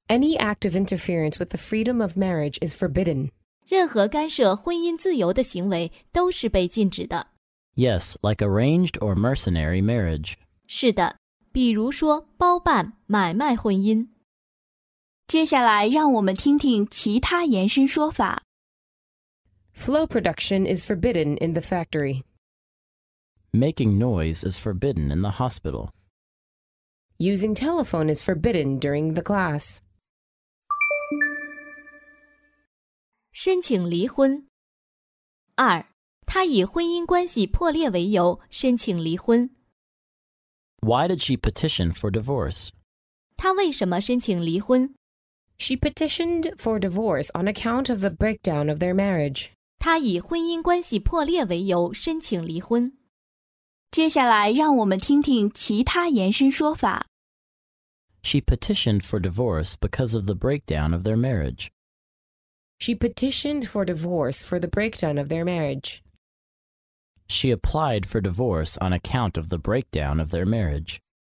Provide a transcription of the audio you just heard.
Any act of interference with the freedom of marriage is forbidden. 任何干涉婚姻自由的行为都是被禁止的。 Yes, like arranged or mercenary marriage. 是的，比如说包办、买卖婚姻。 接下来让我们听听其他延伸说法。 Flow production is forbidden in the factory. Making noise is forbidden in the hospital. Using telephone is forbidden during the class. 申请离婚。2. 他以婚姻关系破裂为由申请离婚。 Why did she petition for divorce? 他为什么申请离婚？ She petitioned for divorce on account of the breakdown of their marriage. 他以婚姻关系破裂为由申请离婚。 接下来让我们听听其他延伸说法。 She petitioned for divorce because of the breakdown of their marriage. She petitioned for divorce for the breakdown of their marriage. She applied for divorce on account of the breakdown of their marriage.